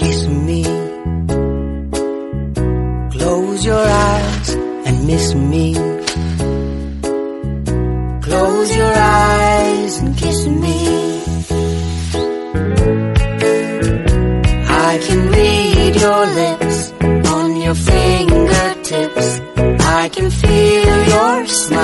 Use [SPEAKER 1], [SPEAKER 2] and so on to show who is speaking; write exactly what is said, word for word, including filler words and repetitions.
[SPEAKER 1] kiss me. Close your eyes and miss me. Close your eyes and kiss me. I can read your lips on your fingertips. I can feel your smile